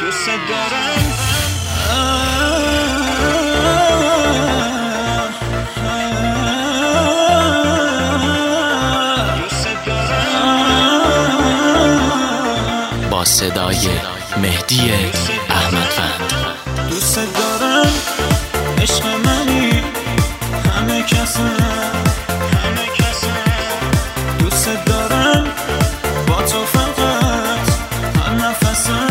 دوست دارم. با صدای مهدی احمدوند. دوست دارم، عشق منی، همه کسم، دوست دارم، با تو فقط هر نفسم.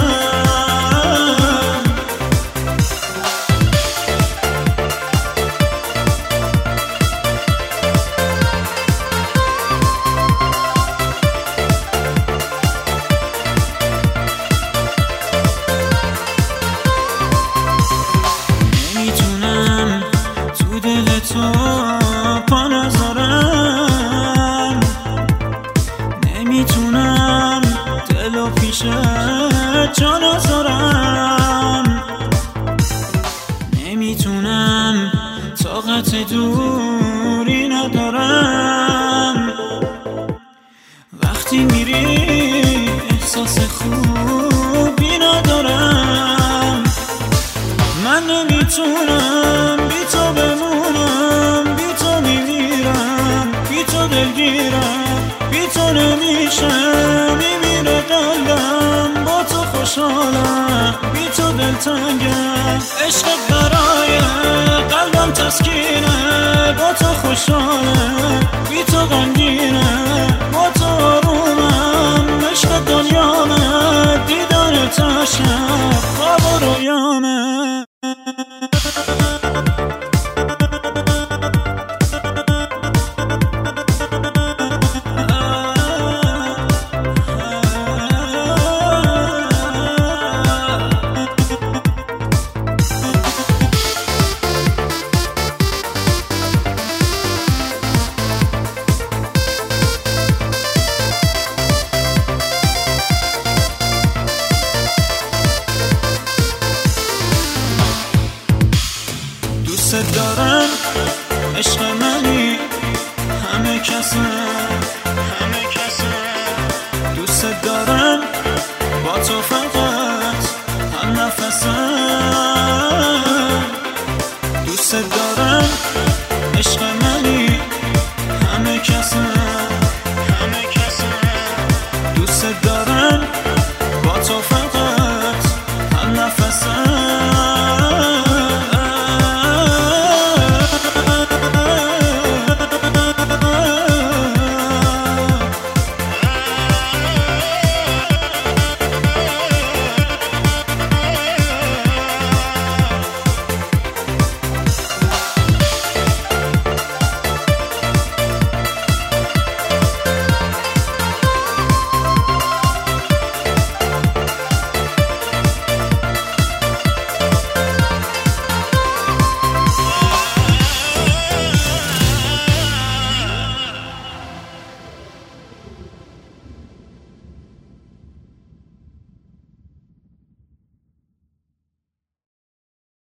نمیتونم تو دل تو پا نذارم، نمیتونم دلو پیش جا نذارم، نمیتونم طاقت دوری ندارم. وقتی میری احساس خوبی ندارم. من نمیتونم بی تو بمونم، بی تو میمیرم، بی تو دلگیرم، بی تو نمیشه میمیره قلبم. با تو خوشحالم، بی تو دلتنگم، عشق برای قلبم تسکینه. با تو خوشحالم، بی تو غمگینه، با تو آرومم، عشق دنیامه، دیدار تشم.